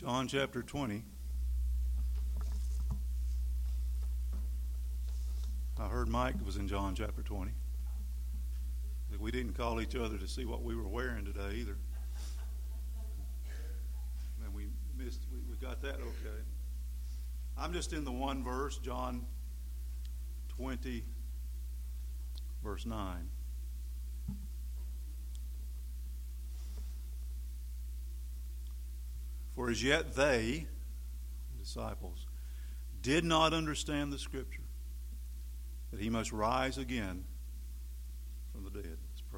John chapter 20. I heard Mike was in John chapter 20. We didn't call each other to see what we were wearing today either. And we got that okay. I'm just in the one verse, John 20, verse 9. For as yet they, the disciples, did not understand the Scripture, that he must rise again from the dead. Let's pray.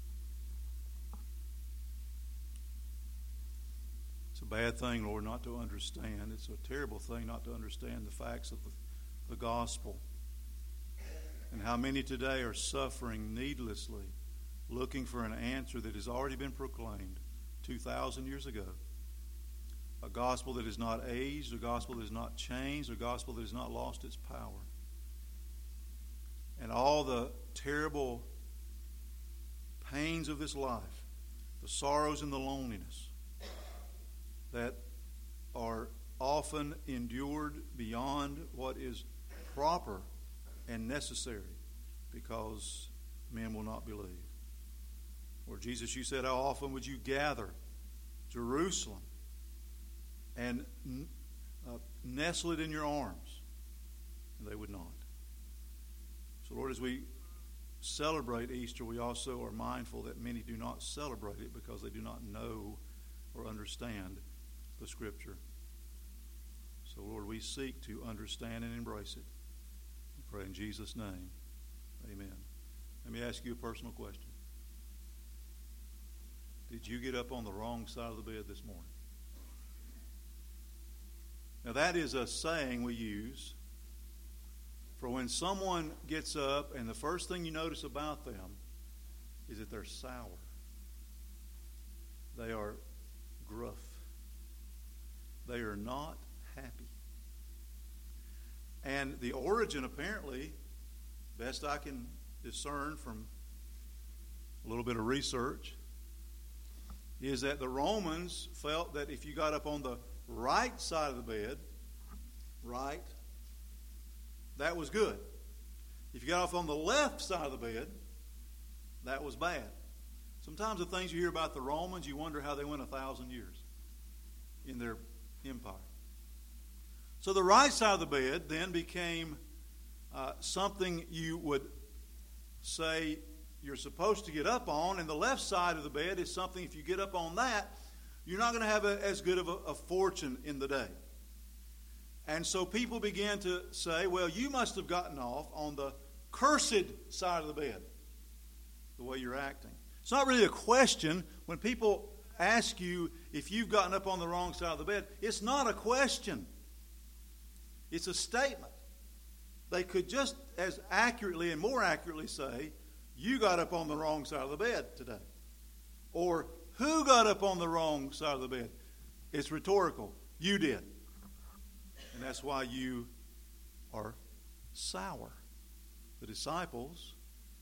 It's a bad thing, Lord, not to understand. It's a terrible thing not to understand the facts of the gospel. And how many today are suffering needlessly, looking for an answer that has already been proclaimed 2,000 years ago. A gospel that is not aged, a gospel that is not changed, a gospel that has not lost its power. And all the terrible pains of this life, the sorrows and the loneliness that are often endured beyond what is proper and necessary because men will not believe. Lord Jesus, you said, how often would you gather Jerusalem and nestle it in your arms? And they would not. So, Lord, as we celebrate Easter, we also are mindful that many do not celebrate it because they do not know or understand the Scripture. So, Lord, we seek to understand and embrace it. We pray in Jesus' name. Amen. Let me ask you a personal question. Did you get up on the wrong side of the bed this morning? Now, that is a saying we use for when someone gets up and the first thing you notice about them is that they're sour. They are gruff. They are not happy. And the origin, apparently, best I can discern from a little bit of research, is that the Romans felt that if you got up on the right side of the bed, right, that was good. If you got off on the left side of the bed, that was bad. Sometimes the things you hear about the Romans, you wonder how they went 1,000 years in their empire. So the right side of the bed then became something you would say you're supposed to get up on, and the left side of the bed is something, if you get up on that, you're not going to have as good of a fortune in the day. And so people began to say, well, you must have gotten off on the cursed side of the bed, the way you're acting. It's not really a question when people ask you if you've gotten up on the wrong side of the bed. It's not a question. It's a statement. They could just as accurately and more accurately say, you got up on the wrong side of the bed today. Or, who got up on the wrong side of the bed? It's rhetorical. You did. And that's why you are sour. The disciples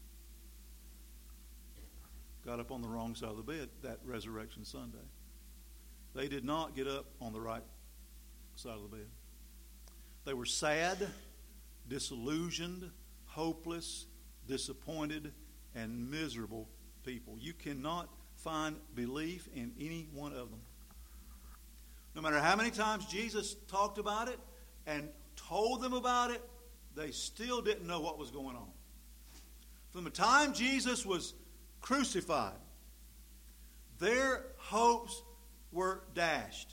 got up on the wrong side of the bed that Resurrection Sunday. They did not get up on the right side of the bed. They were sad, disillusioned, hopeless, disappointed, and miserable people. You cannot find belief in any one of them. No matter how many times Jesus talked about it and told them about it, they still didn't know what was going on. From the time Jesus was crucified, their hopes were dashed.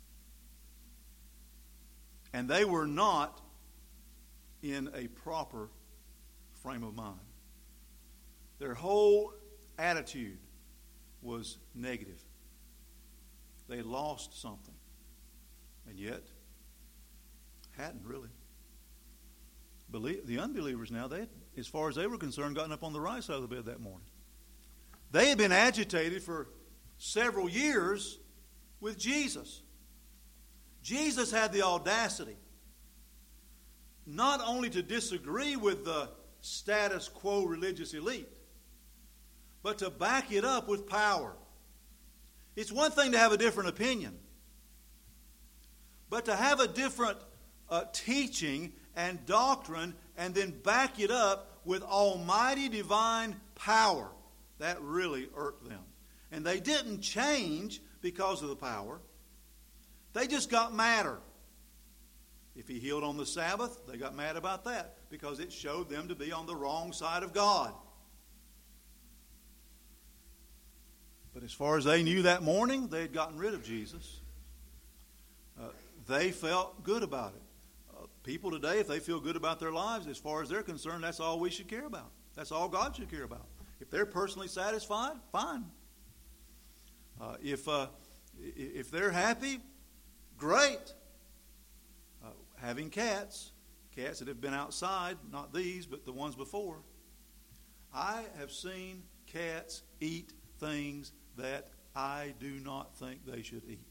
And they were not in a proper frame of mind. Their whole attitude was negative. They lost something. And yet, hadn't really. The unbelievers now, they, as far as they were concerned, gotten up on the right side of the bed that morning. They had been agitated for several years with Jesus. Jesus had the audacity not only to disagree with the status quo religious elite, but to back it up with power. It's one thing to have a different opinion. But to have a different teaching and doctrine and then back it up with almighty divine power, that really irked them. And they didn't change because of the power. They just got madder. If he healed on the Sabbath, they got mad about that because it showed them to be on the wrong side of God. But as far as they knew that morning, they had gotten rid of Jesus. They felt good about it. People today, if they feel good about their lives, as far as they're concerned, that's all we should care about. That's all God should care about. If they're personally satisfied, fine. If they're happy, great. Having cats that have been outside, not these, but the ones before, I have seen cats eat things that I do not think they should eat.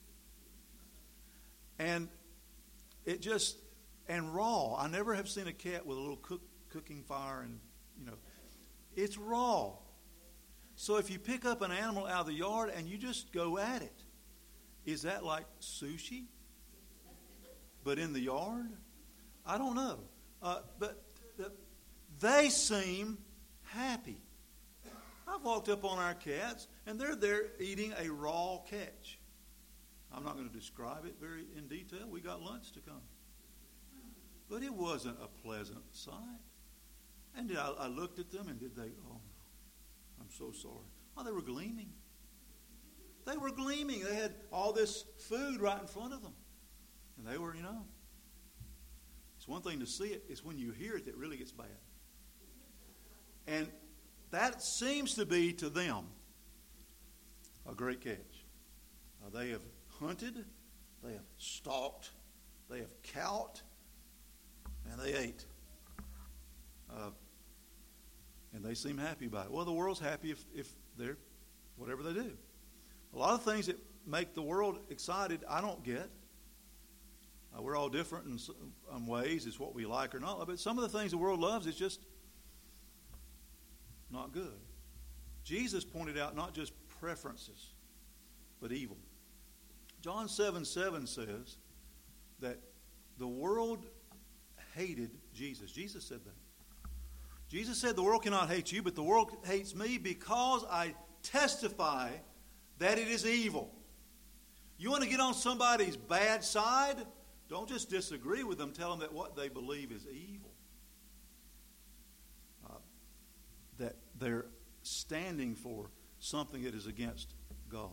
And it just, and raw. I never have seen a cat with a little cooking fire and, it's raw. So if you pick up an animal out of the yard and you just go at it, is that like sushi? But in the yard? I don't know. But they seem happy. I've walked up on our cats, and they're there eating a raw catch. I'm not going to describe it very in detail. We got lunch to come. But it wasn't a pleasant sight. And I looked at them, and did they, oh, I'm so sorry. Oh, they were gleaming. They were gleaming. They had all this food right in front of them. And they were, it's one thing to see it. It's when you hear it that really gets bad. And that seems to be to them a great catch. They have hunted, they have stalked, they have caught, and they ate. And they seem happy about it. Well, the world's happy if they're whatever they do. A lot of things that make the world excited, I don't get. We're all different in some ways. It's what we like or not. But some of the things the world loves is just not good. Jesus pointed out not just preferences, but evil. John 7:7 says that the world hated Jesus. Jesus said that. Jesus said the world cannot hate you, but the world hates me because I testify that it is evil. You want to get on somebody's bad side? Don't just disagree with them. Tell them that what they believe is evil. That they're standing for something that is against God.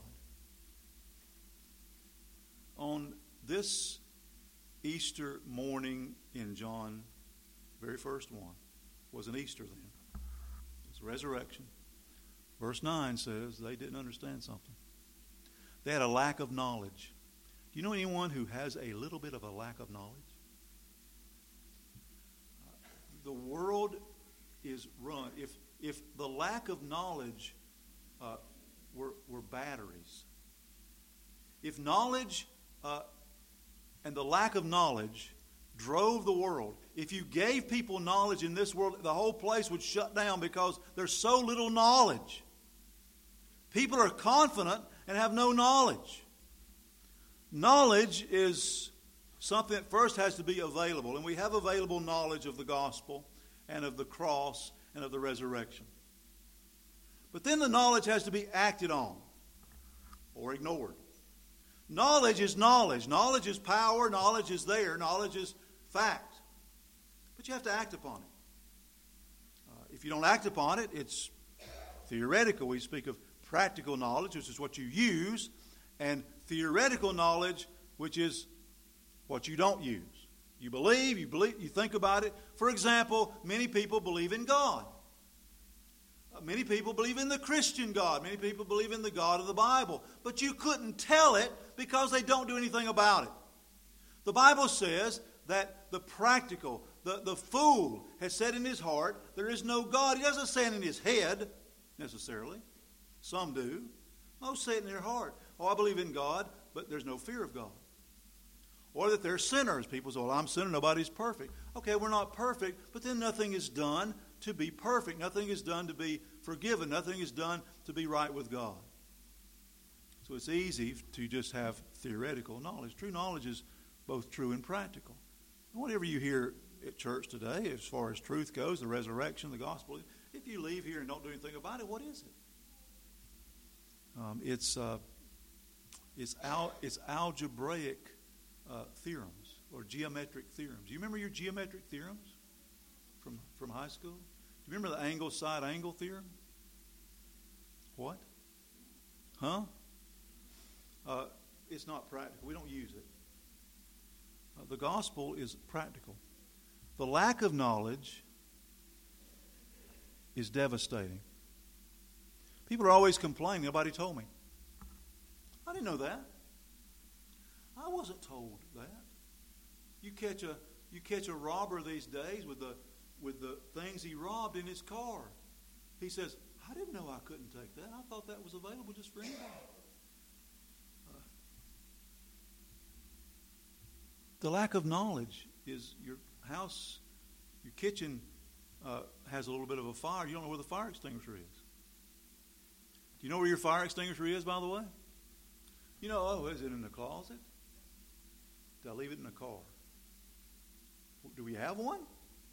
On this Easter morning in John, very first one, was an Easter then. It's resurrection. Verse 9 says they didn't understand something. They had a lack of knowledge. Do you know anyone who has a little bit of a lack of knowledge? The world is run. If the lack of knowledge were batteries, if knowledge and the lack of knowledge drove the world, if you gave people knowledge in this world, the whole place would shut down because there's so little knowledge. People are confident and have no knowledge. Knowledge is something that first has to be available. And we have available knowledge of the gospel and of the cross and of the resurrection. But then the knowledge has to be acted on or ignored. Knowledge is knowledge. Knowledge is power. Knowledge is there. Knowledge is fact. But you have to act upon it. If you don't act upon it, it's theoretical. We speak of practical knowledge, which is what you use, and theoretical knowledge, which is what you don't use. You believe, you think about it. For example, many people believe in God. Many people believe in the Christian God. Many people believe in the God of the Bible. But you couldn't tell it because they don't do anything about it. The Bible says that the practical, the fool has said in his heart, there is no God. He doesn't say it in his head, necessarily. Some do. Most say it in their heart. Oh, I believe in God, but there's no fear of God. Or that they're sinners. People say, well, I'm a sinner, nobody's perfect. Okay, we're not perfect, but then nothing is done to be perfect. Nothing is done to be forgiven. Nothing is done to be right with God. So it's easy to just have theoretical knowledge. True knowledge is both true and practical. Whatever you hear at church today, as far as truth goes, the resurrection, the gospel, if you leave here and don't do anything about it, what is it? It's algebraic theorems or geometric theorems. Do you remember your geometric theorems from high school? Do you remember the angle side angle theorem? What? Huh? It's not practical. We don't use it. The gospel is practical. The lack of knowledge is devastating. People are always complaining. Nobody told me. I didn't know that. I wasn't told that. You catch a robber these days with the things he robbed in his car. He says, I didn't know I couldn't take that. I thought that was available just for anybody. The lack of knowledge is your house, your kitchen has a little bit of a fire. You don't know where the fire extinguisher is. Do you know where your fire extinguisher is, by the way? You know, is it in the closet? Did I leave it in the car? Do we have one?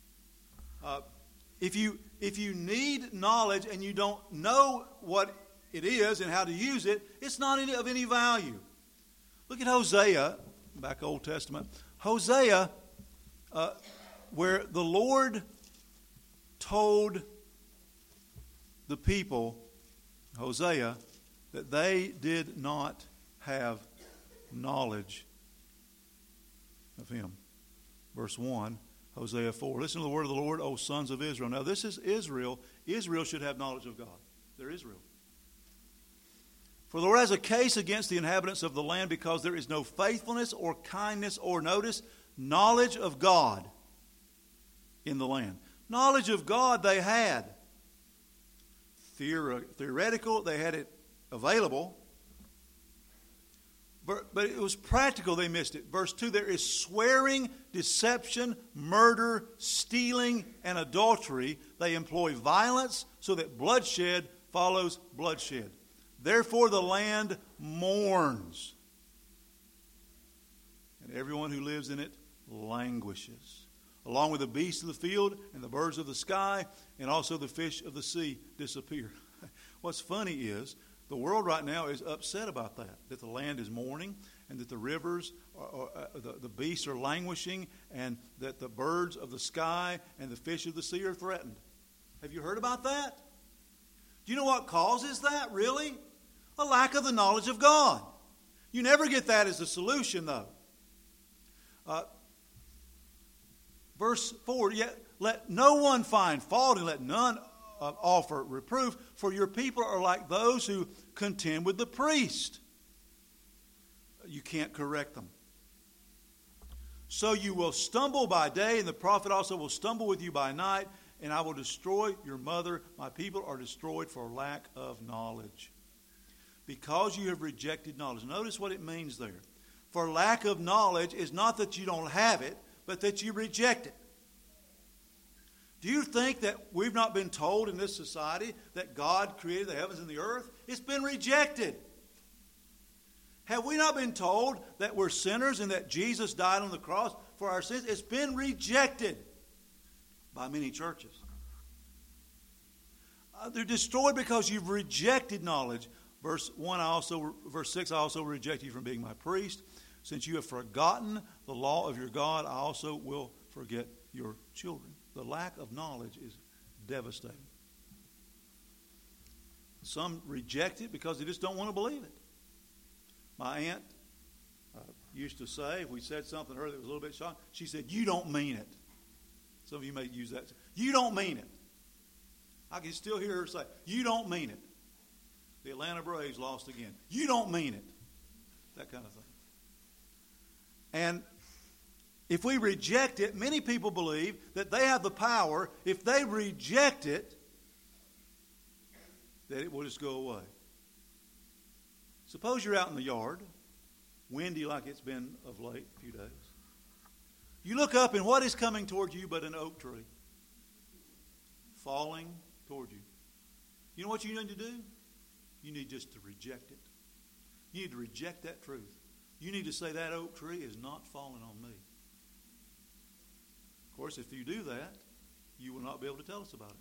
If you need knowledge and you don't know what it is and how to use it, it's not of any value. Look at Hosea, back Old Testament. Hosea, where the Lord told the people, Hosea, that they did not have knowledge of Him. Verse 1, Hosea 4. Listen to the word of the Lord, O sons of Israel. Now this is Israel. Israel should have knowledge of God. They're Israel. For the Lord has a case against the inhabitants of the land because there is no faithfulness or kindness or, notice, knowledge of God in the land. Knowledge of God they had. Theoretical, they had it available. But it was practical, they missed it. Verse 2, there is swearing, deception, murder, stealing, and adultery. They employ violence so that bloodshed follows bloodshed. Therefore the land mourns, and everyone who lives in it languishes, along with the beasts of the field and the birds of the sky, and also the fish of the sea disappear. What's funny is the world right now is upset about that the land is mourning, and that the rivers, the beasts are languishing, and that the birds of the sky and the fish of the sea are threatened. Have you heard about that? Do you know what causes that, really? A lack of the knowledge of God. You never get that as a solution, though. Verse 4, yet let no one find fault and let none offer reproof, for your people are like those who contend with the priest. You can't correct them. So you will stumble by day, and the prophet also will stumble with you by night, and I will destroy your mother. My people are destroyed for lack of knowledge. Because you have rejected knowledge. Notice what it means there. For lack of knowledge is not that you don't have it, but that you reject it. Do you think that we've not been told in this society that God created the heavens and the earth? It's been rejected. Have we not been told that we're sinners and that Jesus died on the cross for our sins? It's been rejected by many churches. They're destroyed because you've rejected knowledge. Verse 6, I also reject you from being my priest. Since you have forgotten the law of your God, I also will forget your children. The lack of knowledge is devastating. Some reject it because they just don't want to believe it. My aunt used to say, if we said something to her that was a little bit shocking, she said, you don't mean it. Some of you may use that. You don't mean it. I can still hear her say, you don't mean it. The Atlanta Braves lost again. You don't mean it. That kind of thing. And if we reject it, many people believe that they have the power, if they reject it, that it will just go away. Suppose you're out in the yard, windy like it's been of late, a few days. You look up and what is coming toward you but an oak tree? Falling toward you. You know what you need to do? You need just to reject it. You need to reject that truth. you need to say that oak tree is not falling on me. Of course, if you do that, you will not be able to tell us about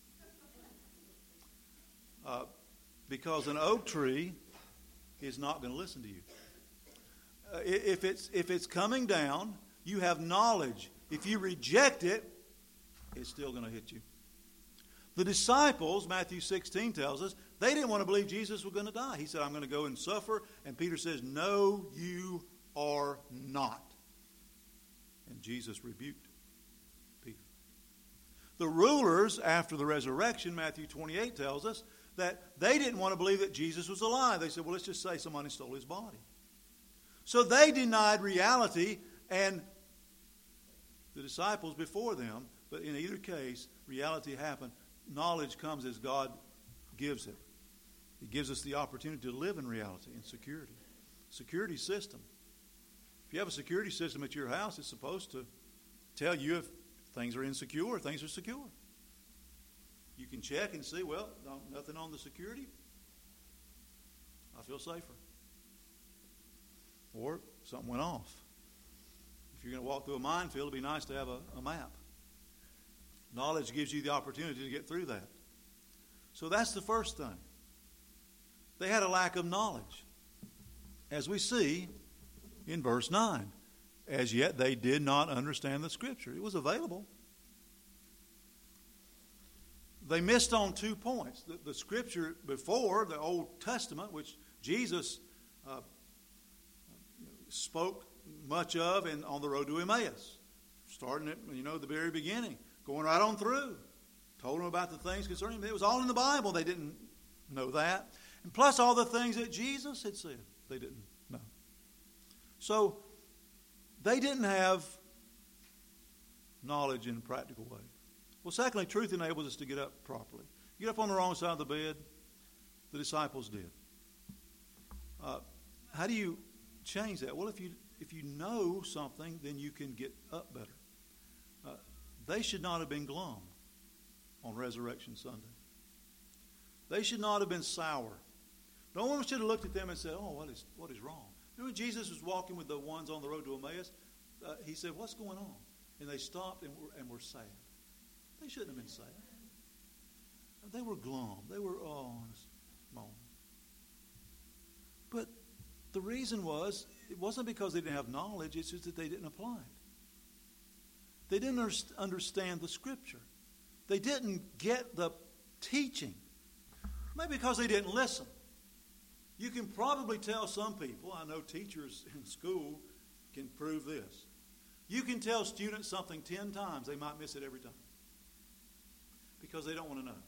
it. Because an oak tree is not going to listen to you. If it's coming down, you have knowledge. If you reject it, it's still going to hit you. The disciples, Matthew 16 tells us, they didn't want to believe Jesus was going to die. He said, I'm going to go and suffer. And Peter says, no, you are not. And Jesus rebuked Peter. The rulers, after the resurrection, Matthew 28 tells us, that they didn't want to believe that Jesus was alive. They said, well, let's just say somebody stole his body. So they denied reality, and the disciples before them, but in either case, reality happened. Knowledge comes as God gives it. He gives us the opportunity to live in reality and security. Security system. If you have a security system at your house, it's supposed to tell you if things are insecure or things are secure. You can check and see, well, nothing on the security. I feel safer. Or something went off. If you're going to walk through a minefield, it'd be nice to have a map. Knowledge gives you the opportunity to get through that. So that's the first thing. They had a lack of knowledge. As we see in verse 9. As yet they did not understand the Scripture. It was available. They missed on 2 points. The Scripture before, the Old Testament, which Jesus spoke much of on the road to Emmaus. Starting at, the very beginning. Going right on through. Told them about the things concerning him. It was all in the Bible. They didn't know that. And plus all the things that Jesus had said. They didn't know. So, they didn't have knowledge in a practical way. Well, secondly, truth enables us to get up properly. You get up on the wrong side of the bed. The disciples did. How do you change that? Well, if you know something, then you can get up better. They should not have been glum on Resurrection Sunday. They should not have been sour. No one should have looked at them and said, oh, what is wrong? Remember when Jesus was walking with the ones on the road to Emmaus? He said, what's going on? And they stopped and were sad. They shouldn't have been sad. They were glum. They were, moan. But the reason was, it wasn't because they didn't have knowledge, it's just that they didn't apply it. They didn't understand the Scripture. They didn't get the teaching. Maybe because they didn't listen. You can probably tell some people, I know teachers in school can prove this. You can tell students something 10 times, they might miss it every time. Because they don't want to know.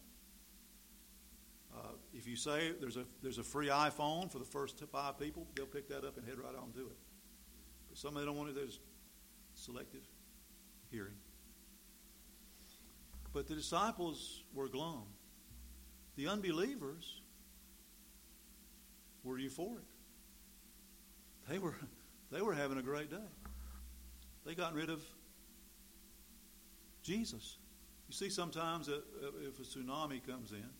If you say there's a free iPhone for the first 5 people, they'll pick that up and head right on to it. But some they don't want it, there's selective hearing. But the disciples were glum. The unbelievers were euphoric. They were having a great day. They got rid of Jesus. You see sometimes if a tsunami comes in,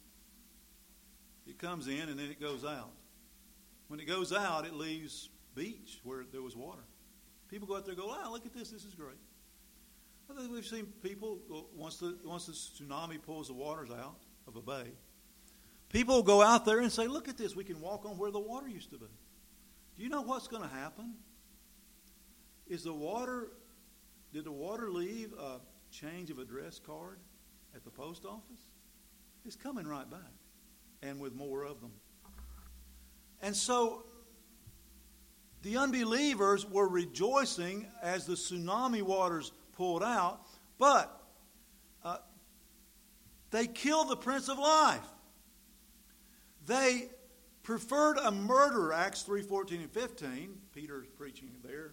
it comes in and then it goes out. When it goes out, it leaves beach where there was water. People go out there and go, wow, look at this is great. I think we've seen people, once the tsunami pulls the waters out of a bay, people go out there and say, look at this, we can walk on where the water used to be. Do you know what's going to happen? Did the water leave a change of address card at the post office? It's coming right back, and with more of them. And so the unbelievers were rejoicing as the tsunami waters pulled out, but they killed the Prince of Life. They preferred a murderer, Acts 3:14 and 15. Peter's preaching there.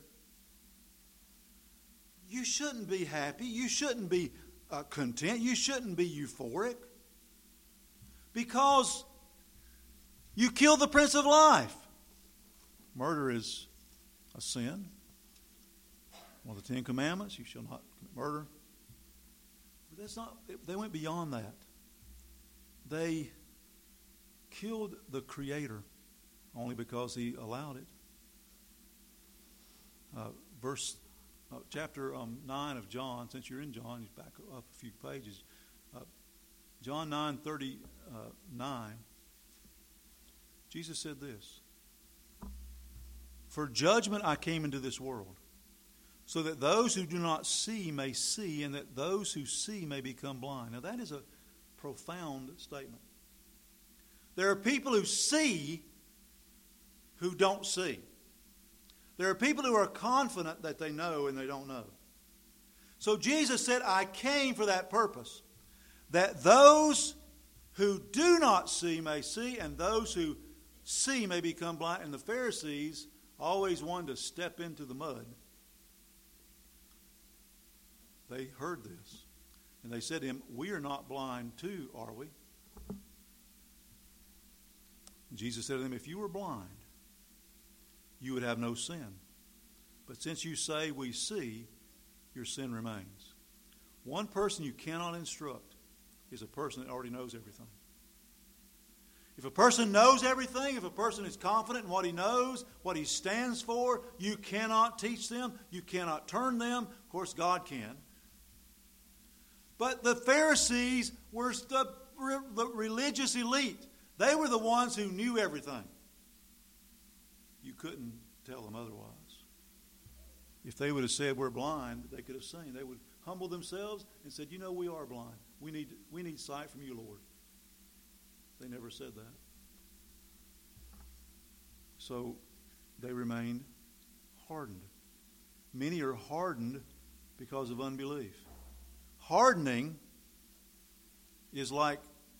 You shouldn't be happy. You shouldn't be content. You shouldn't be euphoric. Because you killed the Prince of Life. Murder is a sin. One of the 10 Commandments, you shall not commit murder. But that's not, they went beyond that. They killed the Creator only because He allowed it. chapter 9 of John. Since you're in John, you back up a few pages. John 9:39. Jesus said this: "For judgment I came into this world, so that those who do not see may see, and that those who see may become blind." Now that is a profound statement. There are people who see who don't see. There are people who are confident that they know and they don't know. So Jesus said, I came for that purpose, that those who do not see may see, and those who see may become blind. And the Pharisees always wanted to step into the mud. They heard this, and they said to him, we are not blind too, are we? And Jesus said to them, if you were blind, you would have no sin. But since you say we see, your sin remains. One person you cannot instruct is a person that already knows everything. If a person knows everything, if a person is confident in what he knows, what he stands for, you cannot teach them, you cannot turn them. Of course, God can. But the Pharisees were the religious elite. They were the ones who knew everything. You couldn't tell them otherwise. If they would have said we're blind, they could have seen. They would humble themselves and said, we are blind. We need sight from you, Lord. They never said that. So they remained hardened. Many are hardened because of unbelief. Hardening is like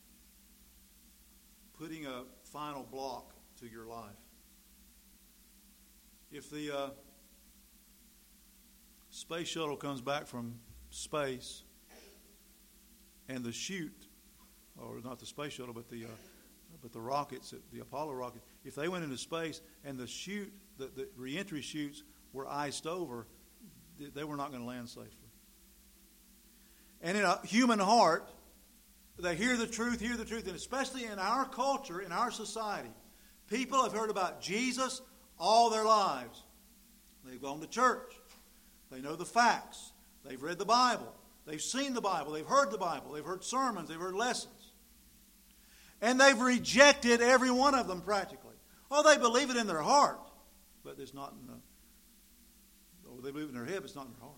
putting a final block to your life. If the space shuttle comes back from space and the chute, or not the space shuttle, but the rockets, the Apollo rockets, if they went into space and the chute, the reentry chutes were iced over, they were not going to land safely. And in a human heart, they hear the truth, and especially in our culture, in our society, people have heard about Jesus all their lives. They've gone to church. They know the facts. They've read the Bible. They've seen the Bible. They've heard the Bible. They've heard sermons. They've heard lessons. And they've rejected every one of them practically. Oh, they believe it in their heart, but it's not in they believe it in their head, but it's not in their heart.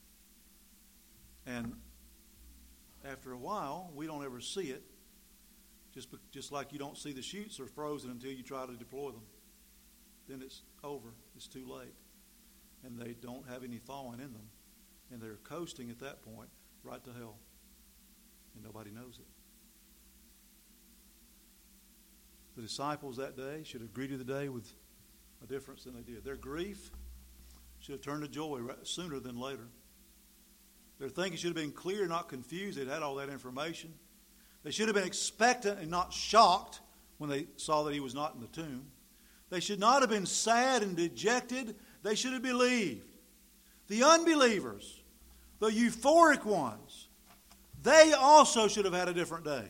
And after a while, we don't ever see it. Just like you don't see the chutes are frozen until you try to deploy them. Then it's over. It's too late. And they don't have any thawing in them. And they're coasting at that point right to hell. And nobody knows it. The disciples that day should have greeted the day with a difference than they did. Their grief should have turned to joy sooner than later. Their thinking should have been clear, not confused. They'd had all that information. They should have been expectant and not shocked when they saw that he was not in the tomb. They should not have been sad and dejected. They should have believed. The unbelievers, the euphoric ones, they also should have had a different day.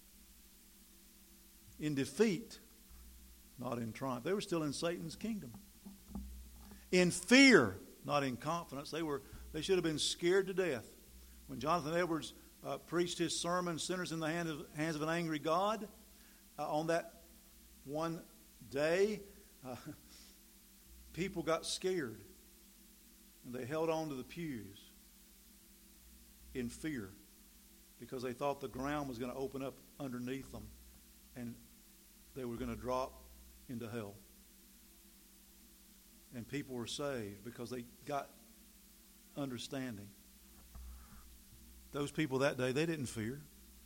In defeat, not in triumph. They were still in Satan's kingdom. In fear, not in confidence. They should have been scared to death. When Jonathan Edwards preached his sermon, Sinners in the Hands of an Angry God, on that one day, people got scared. And they held on to the pews in fear because they thought the ground was going to open up underneath them and they were going to drop into hell. And people were saved because they got understanding. Those people that day, they didn't fear.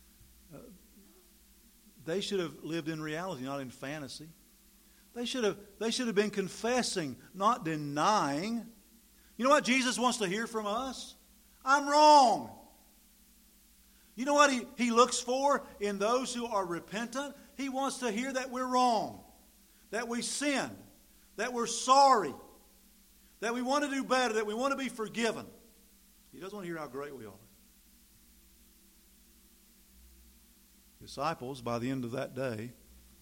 They should have lived in reality, not in fantasy. They should have been confessing, not denying. You know what Jesus wants to hear from us? I'm wrong. You know what he looks for in those who are repentant? He wants to hear that we're wrong, that we sinned, that we're sorry, that we want to do better, that we want to be forgiven. He doesn't want to hear how great we are. Disciples, by the end of that day,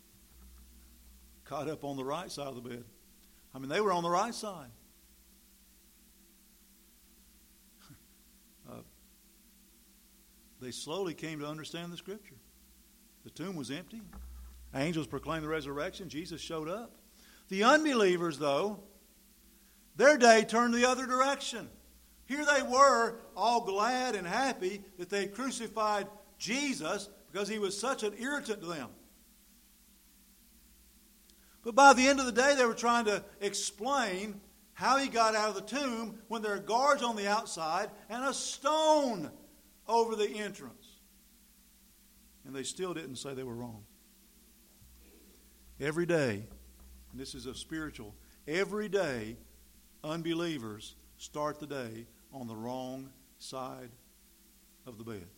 caught up on the right side of the bed. I mean, they were on the right side. they slowly came to understand the Scripture. The tomb was empty. Angels proclaimed the resurrection. Jesus showed up. The unbelievers, though, their day turned the other direction. Here they were, all glad and happy that they crucified Jesus because he was such an irritant to them. But by the end of the day, they were trying to explain how he got out of the tomb when there are guards on the outside and a stone over the entrance. And they still didn't say they were wrong. Every day, and this is a spiritual, every day unbelievers start the day on the wrong side of the bed.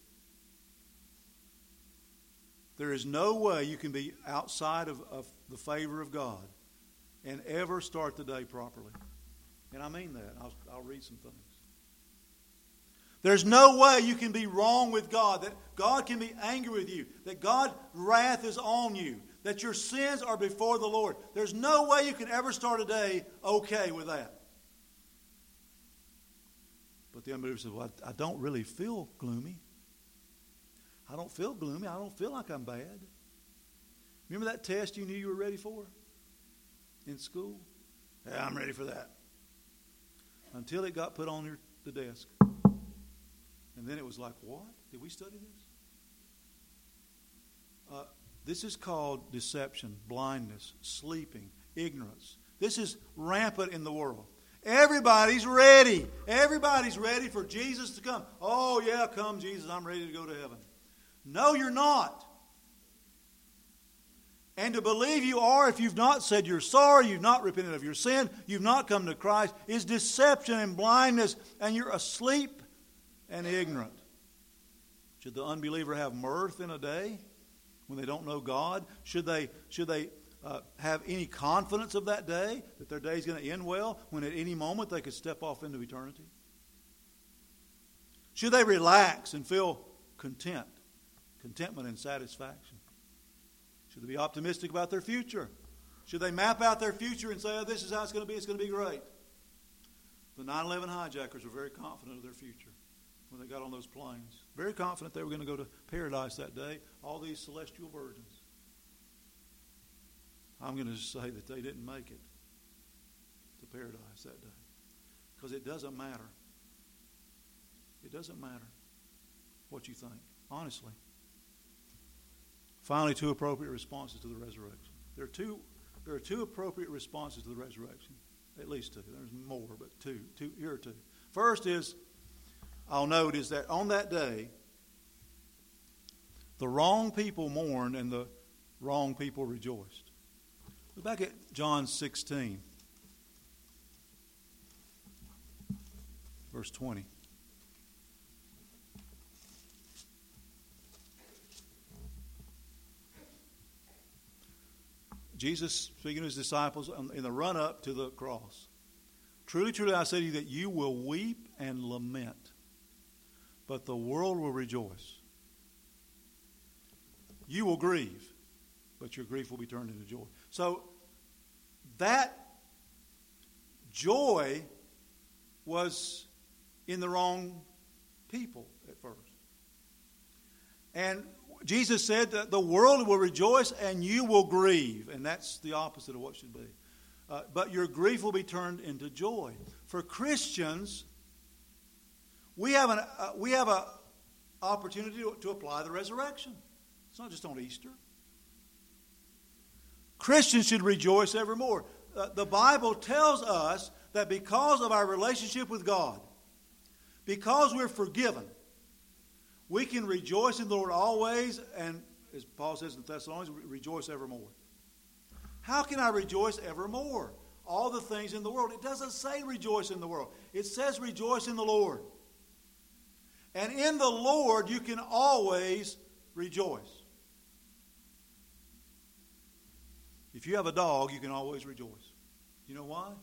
There is no way you can be outside of the favor of God and ever start the day properly. And I mean that. I'll read some things. There's no way you can be wrong with God, that God can be angry with you, that God's wrath is on you, that your sins are before the Lord. There's no way you can ever start a day okay with that. But the unbeliever says, well, I don't really feel gloomy. I don't feel gloomy. I don't feel like I'm bad. Remember that test you knew you were ready for in school? Yeah, I'm ready for that. Until it got put on the desk. And then it was like, what? Did we study this? This is called deception, blindness, sleeping, ignorance. This is rampant in the world. Everybody's ready. Everybody's ready for Jesus to come. Oh, yeah, come, Jesus. I'm ready to go to heaven. No, you're not. And to believe you are, if you've not said you're sorry, you've not repented of your sin, you've not come to Christ, is deception and blindness, and you're asleep and ignorant. Should the unbeliever have mirth in a day when they don't know God? Should they have any confidence of that day, that their day is going to end well, when at any moment they could step off into eternity? Should they relax and feel contentment and satisfaction? Should they be optimistic about their future? Should they map out their future and say, oh, this is how it's going to be, it's going to be great? The 9/11 hijackers were very confident of their future when they got on those planes. Very confident they were going to go to paradise that day, all these celestial virgins. I'm going to just say that they didn't make it to paradise that day. Because it doesn't matter. It doesn't matter what you think, honestly. Finally, two appropriate responses to the resurrection. There are two appropriate responses to the resurrection. At least two. There's more, but two. Here are two. First is, I'll note, is that on that day, the wrong people mourned and the wrong people rejoiced. Look back at John 16, verse 20. Jesus, speaking to his disciples in the run-up to the cross. Truly, truly, I say to you that you will weep and lament, but the world will rejoice. You will grieve, but your grief will be turned into joy. So, that joy was in the wrong people at first. And Jesus said that the world will rejoice and you will grieve. And that's the opposite of what should be. But your grief will be turned into joy. For Christians, we have an opportunity to apply the resurrection. It's not just on Easter. Christians should rejoice evermore. The Bible tells us that because of our relationship with God, because we're forgiven, we can rejoice in the Lord always, and as Paul says in Thessalonians, rejoice evermore. How can I rejoice evermore? All the things in the world. It doesn't say rejoice in the world. It says rejoice in the Lord. And in the Lord you can always rejoice. If you have a dog, you can always rejoice. You know why?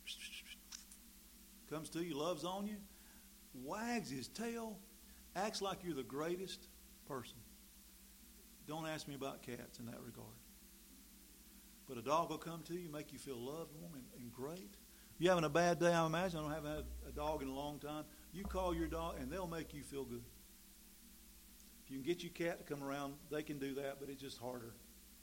Comes to you, loves on you, wags his tail, acts like you're the greatest person. Don't ask me about cats in that regard. But a dog will come to you, make you feel loved, warm, and great. You having a bad day, I imagine. I haven't had a dog in a long time. You call your dog, and they'll make you feel good. You can get your cat to come around. They can do that, but it's just harder.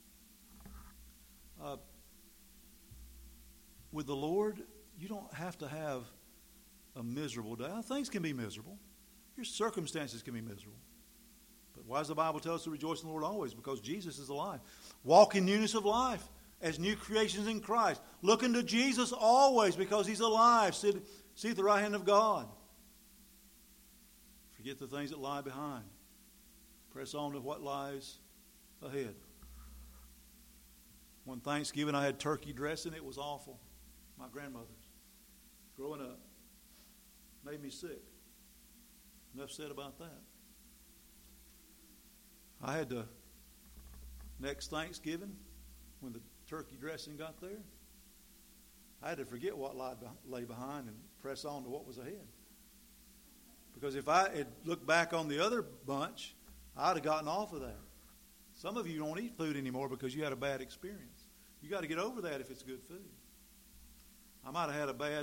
With the Lord, you don't have to have a miserable day. Things can be miserable. Your circumstances can be miserable. But why does the Bible tell us to rejoice in the Lord always? Because Jesus is alive. Walk in newness of life as new creations in Christ. Look into Jesus always because He's alive. Sit at the right hand of God. Forget the things that lie behind. Press on to what lies ahead. One Thanksgiving I had turkey dressing. It was awful. My grandmother's. Growing up. Made me sick. Enough said about that. I had to, next Thanksgiving, when the turkey dressing got there, I had to forget what lay behind and press on to what was ahead. Because if I had looked back on the other bunch, I'd have gotten off of that. Some of you don't eat food anymore because you had a bad experience. You got to get over that if it's good food. I might have had a bad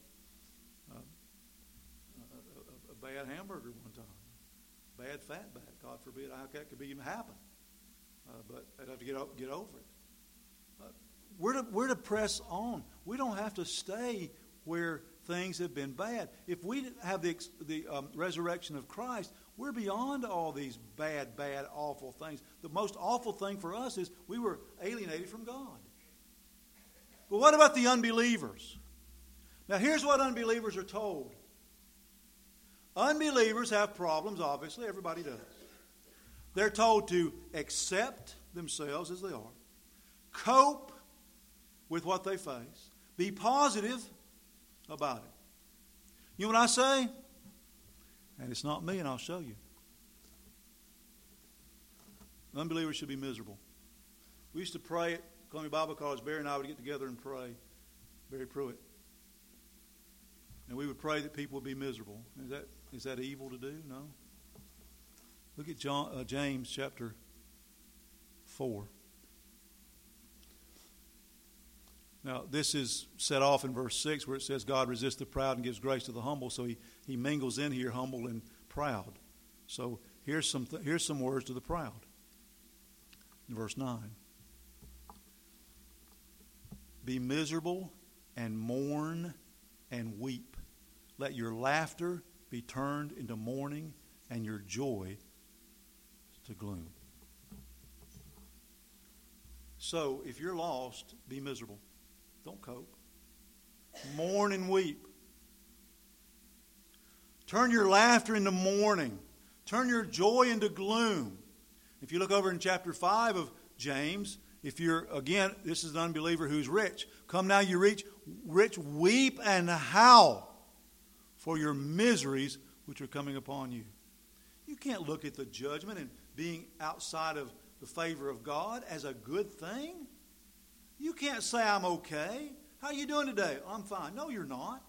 hamburger one time. Bad fatback, God forbid, how that could even happen. But I'd have to get over it. We're to press on. We don't have to stay where things have been bad. If we have the resurrection of Christ, we're beyond all these bad, awful things. The most awful thing for us is we were alienated from God. But what about the unbelievers? Now here's what unbelievers are told. Unbelievers have problems, obviously. Everybody does. They're told to accept themselves as they are. Cope with what they face. Be positive about it. You know what I say? And it's not me, and I'll show you. Unbelievers should be miserable. We used to pray at Columbia Bible College. Barry and I would get together and pray. Barry Pruitt. And we would pray that people would be miserable. Is that evil to do? No. Look at James chapter 4. Now, this is set off in verse 6 where it says, God resists the proud and gives grace to the humble. So he mingles in here humble and proud. So here's some words to the proud. In verse 9. Be miserable and mourn and weep. Let your laughter be turned into mourning and your joy to gloom. So, if you're lost, be miserable. Don't cope. Mourn and weep. Turn your laughter into mourning. Turn your joy into gloom. If you look over in chapter 5 of James, if you're, again, this is an unbeliever who's rich. Come now, you rich, weep and howl for your miseries which are coming upon you. You can't look at the judgment and being outside of the favor of God as a good thing. You can't say, I'm okay. How are you doing today? I'm fine. No, you're not.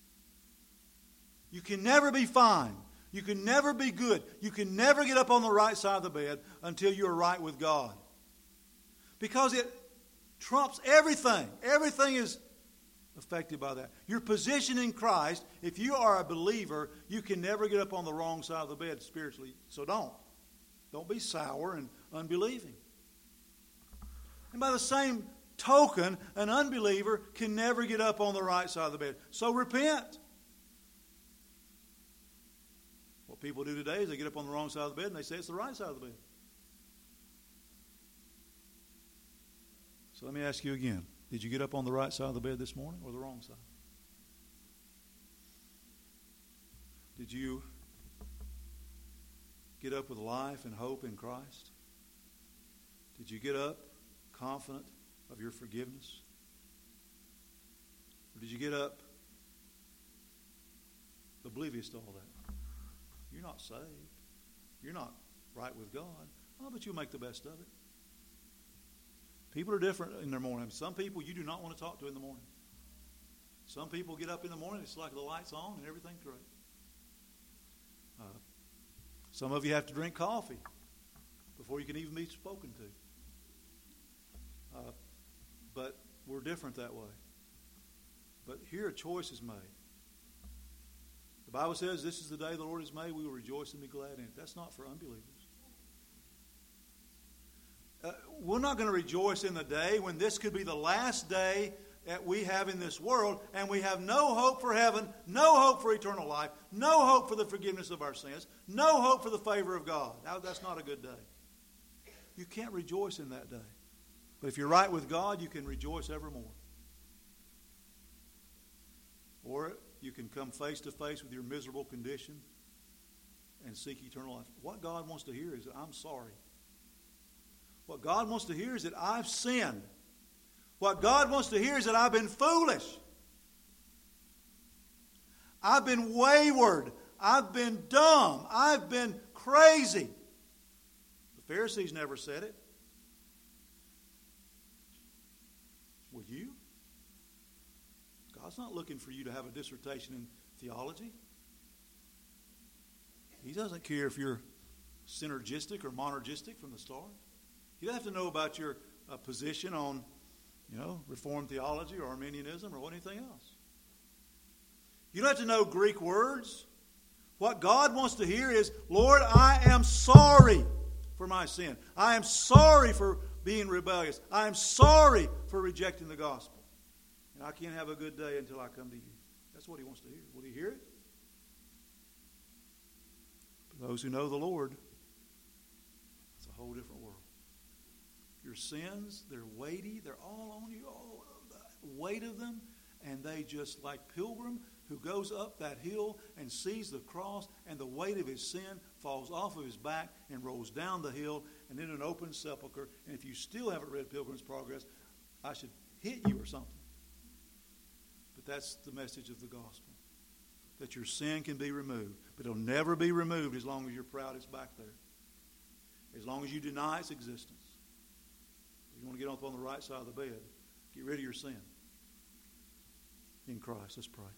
You can never be fine. You can never be good. You can never get up on the right side of the bed until you're right with God. Because it trumps everything. Everything is affected by that. Your position in Christ, if you are a believer, you can never get up on the wrong side of the bed spiritually. So don't. Don't be sour and unbelieving. And by the same token, an unbeliever can never get up on the right side of the bed. So repent. What people do today is they get up on the wrong side of the bed and they say it's the right side of the bed. So let me ask you again. Did you get up on the right side of the bed this morning or the wrong side? Did you get up with life and hope in Christ? Did you get up confident of your forgiveness? Or did you get up oblivious to all that? You're not saved. You're not right with God. Oh, but you'll make the best of it. People are different in their morning. Some people you do not want to talk to in the morning. Some people get up in the morning, it's like the light's on and everything's great. Some of you have to drink coffee before you can even be spoken to. But we're different that way. But here a choice is made. The Bible says this is the day the Lord has made. We will rejoice and be glad in it. That's not for unbelievers. we're not going to rejoice in the day when this could be the last day that we have in this world, and we have no hope for heaven, no hope for eternal life, no hope for the forgiveness of our sins, no hope for the favor of God. Now, that's not a good day. You can't rejoice in that day. But if you're right with God, you can rejoice evermore. Or you can come face to face with your miserable condition and seek eternal life. What God wants to hear is that I'm sorry. What God wants to hear is that I've sinned. What God wants to hear is that I've been foolish. I've been wayward. I've been dumb. I've been crazy. The Pharisees never said it. Will you? God's not looking for you to have a dissertation in theology. He doesn't care if you're synergistic or monergistic from the start. He doesn't have to know about your position on, Reformed theology or Arminianism or anything else. You don't have to know Greek words. What God wants to hear is, Lord, I am sorry for my sin. I am sorry for being rebellious. I am sorry for rejecting the gospel. And I can't have a good day until I come to you. That's what He wants to hear. Will He hear it? For those who know the Lord, it's a whole different world. Your sins, they're weighty. They're all on you, all the weight of them. And they just, like Pilgrim who goes up that hill and sees the cross, and the weight of his sin falls off of his back and rolls down the hill and into an open sepulcher. And if you still haven't read Pilgrim's Progress, I should hit you or something. But that's the message of the gospel. That your sin can be removed. But it'll never be removed as long as you're proud it's back there. As long as you deny its existence. If you want to get up on the right side of the bed, get rid of your sin. In Christ. Let's pray.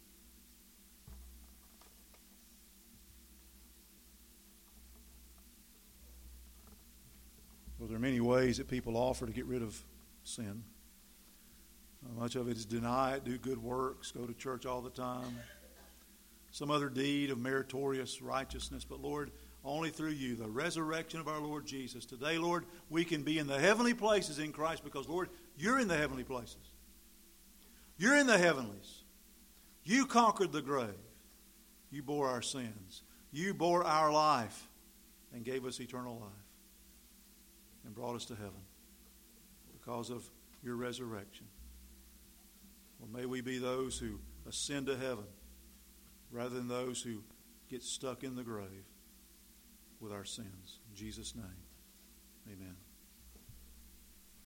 Well, there are many ways that people offer to get rid of sin. Much of it is deny it, do good works, go to church all the time. Some other deed of meritorious righteousness. But Lord, only through you, the resurrection of our Lord Jesus. Today, Lord, we can be in the heavenly places in Christ because, Lord, you're in the heavenly places. You're in the heavenlies. You conquered the grave. You bore our sins. You bore our life and gave us eternal life and brought us to heaven because of your resurrection. Well, may we be those who ascend to heaven rather than those who get stuck in the grave with our sins. In Jesus' name, amen.